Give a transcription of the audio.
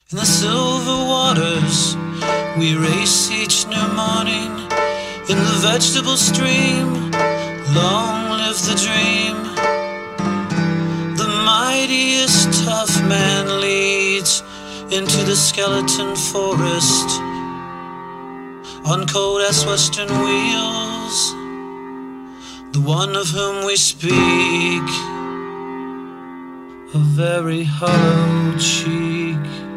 In the silver waters we race each new morning. In the vegetable stream, long live the dream. The mightiest tough man leads into the skeleton forest on cold-ass western wheels. The one of whom we speak, a very hollow cheek.